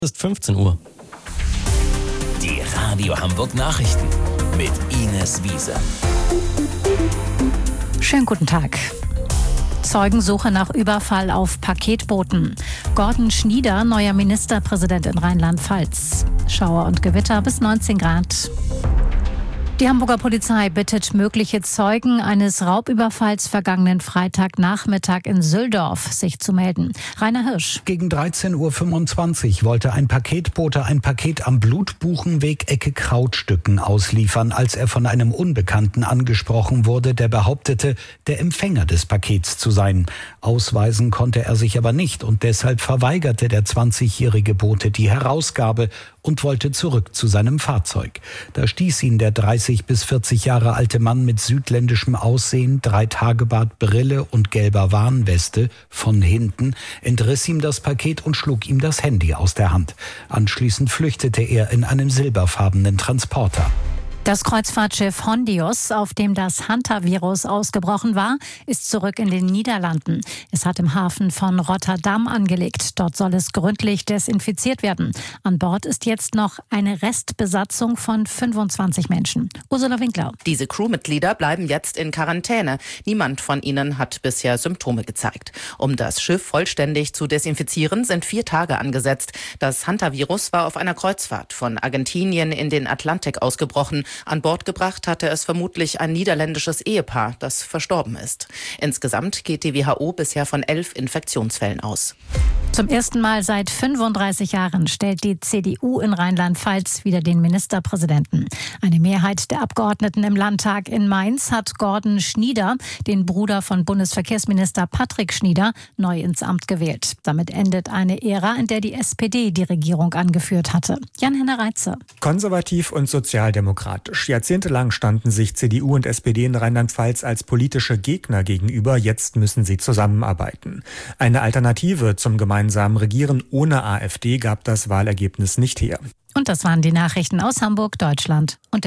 Es ist 15 Uhr. Die Radio Hamburg Nachrichten mit Ines Wiese. Schönen guten Tag. Zeugensuche nach Überfall auf Paketboten. Gordon Schnieder, neuer Ministerpräsident in Rheinland-Pfalz. Schauer und Gewitter bis 19 Grad. Die Hamburger Polizei bittet mögliche Zeugen eines Raubüberfalls vergangenen Freitagnachmittag in Süldorf, sich zu melden. Rainer Hirsch. Gegen 13.25 Uhr wollte ein Paketbote ein Paket am Blutbuchenweg Ecke Krautstücken ausliefern, als er von einem Unbekannten angesprochen wurde, der behauptete, der Empfänger des Pakets zu sein. Ausweisen konnte er sich aber nicht und deshalb verweigerte der 20-jährige Bote die Herausgabe und wollte zurück zu seinem Fahrzeug. Da stieß ihn der 30 bis 40 Jahre alte Mann mit südländischem Aussehen, 3-Tagebart, Brille und gelber Warnweste von hinten, entriss ihm das Paket und schlug ihm das Handy aus der Hand. Anschließend flüchtete er in einem silberfarbenen Transporter. Das Kreuzfahrtschiff Hondius, auf dem das Hantavirus ausgebrochen war, ist zurück in den Niederlanden. Es hat im Hafen von Rotterdam angelegt. Dort soll es gründlich desinfiziert werden. An Bord ist jetzt noch eine Restbesatzung von 25 Menschen. Ursula Winkler. Diese Crewmitglieder bleiben jetzt in Quarantäne. Niemand von ihnen hat bisher Symptome gezeigt. Um das Schiff vollständig zu desinfizieren, sind 4 Tage angesetzt. Das Hantavirus war auf einer Kreuzfahrt von Argentinien in den Atlantik ausgebrochen. An Bord gebracht hatte es vermutlich ein niederländisches Ehepaar, das verstorben ist. Insgesamt geht die WHO bisher von 11 Infektionsfällen aus. Zum ersten Mal seit 35 Jahren stellt die CDU in Rheinland-Pfalz wieder den Ministerpräsidenten. Eine Mehrheit der Abgeordneten im Landtag in Mainz hat Gordon Schnieder, den Bruder von Bundesverkehrsminister Patrick Schnieder, neu ins Amt gewählt. Damit endet eine Ära, in der die SPD die Regierung angeführt hatte. Jan-Henner Reitze. Konservativ und sozialdemokratisch. Jahrzehntelang standen sich CDU und SPD in Rheinland-Pfalz als politische Gegner gegenüber. Jetzt müssen sie zusammenarbeiten. Eine Alternative zum gemeinsamen Regieren ohne AfD gab das Wahlergebnis nicht her. Und das waren die Nachrichten aus Hamburg, Deutschland und